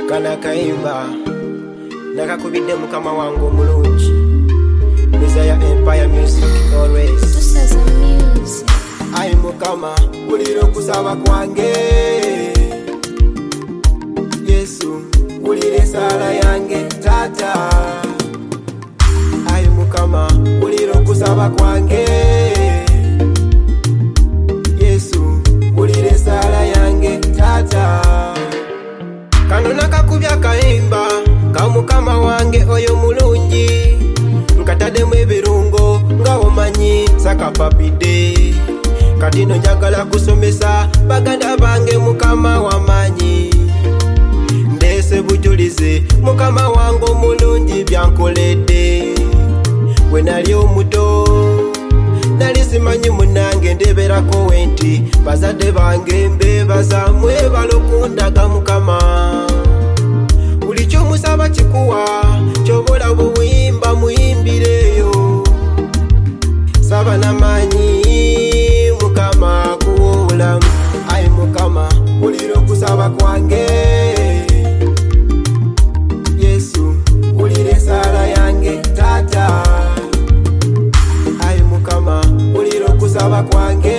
kana kaimba nakakubidde mukama wangu omulungi Messiah Empire Music always Tusaza music. Ai mukama uliro kusaba kwange Yesu ulire sala yange tata Ai mukama uliro kusaba kwange Yesu ulire sala yange tata Kano nakakubya kaimba kamukama wange oyo mulungi nkatademu ebirungo nga omanyi sakapapide katino njagala kusomesa baganda bange mukama wamanyi ndese bujulize mukama wange omulungi byankoledde we nali omuto nali simanyi munange ndeberako wenti bazadde bange mbebaza mwebalokundaga mukama buli kyomusaba kikuwa kyobola buyimba muyimbireyo saba namanyi mukama kuwa obulamu ai mukama ulira okusaba kwange Yesu ulire sala yange tata ai mukama ulira okusaba kwange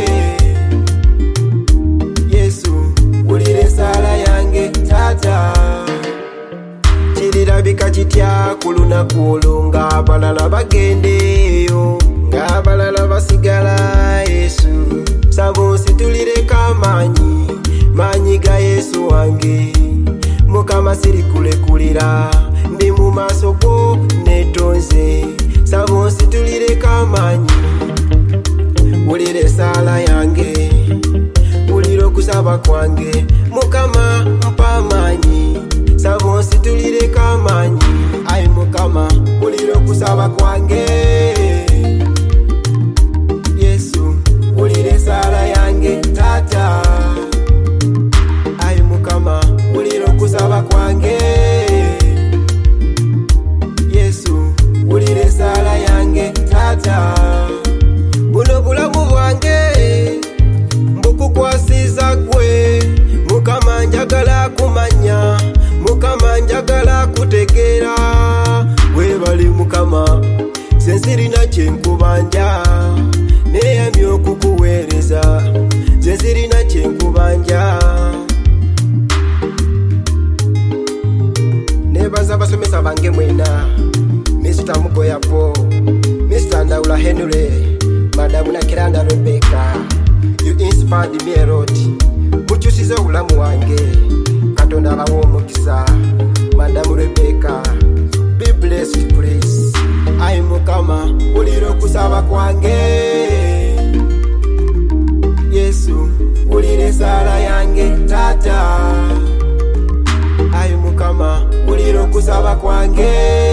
Yesu ulire sala yange tata kirabika kitya kulunaku olwo ng'abalala bagendeeyo ng'abalala basigala Yesu saba onsitulireko maanyi ga Yesu wange mukama sirikulekulira ndi mu maaso go netonze saba onsitulireko amaanyi wulira esaala yange wulira okusaba kwange mukama mpa amaanyi saba onsitulireko amaanyi ai mukama wulira okusaba kwange Yesu wulira esaala yange tata ai mukama wulira okusaba kwange Yesu wulira esaala yange tata buno bulamu bwange mbukukwasiza gwe mukama njagala kumanya mukama njagala kutegeera webali mukama sensirina kyenkubanja neyamye okukuweereza sensirina kyenkubanja nebaza abasomesa bange mwena Mr. Mugoyapo Mr. Ndaula Henry Madamu Nakiranda Rebecca you inspired me a lot mukyusiza obulamu wange katonda abawa omukisa Madamu Rebecca be blessed please ai mukama ulira okusaba kwange Yesu ulira esaala yange tata ai mukama ulira okusaba kwange